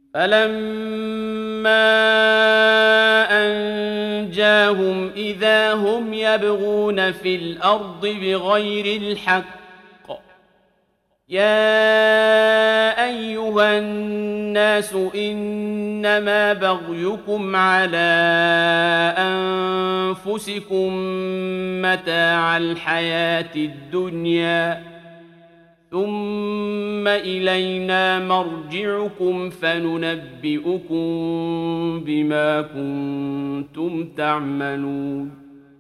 فلما أنجاهم إذا هم يبغون في الأرض بغير الحق. يا أيها الناس إنما بغيكم على أنفسكم متاع الحياة الدنيا ثم إلينا مرجعكم فننبئكم بما كنتم تعملون.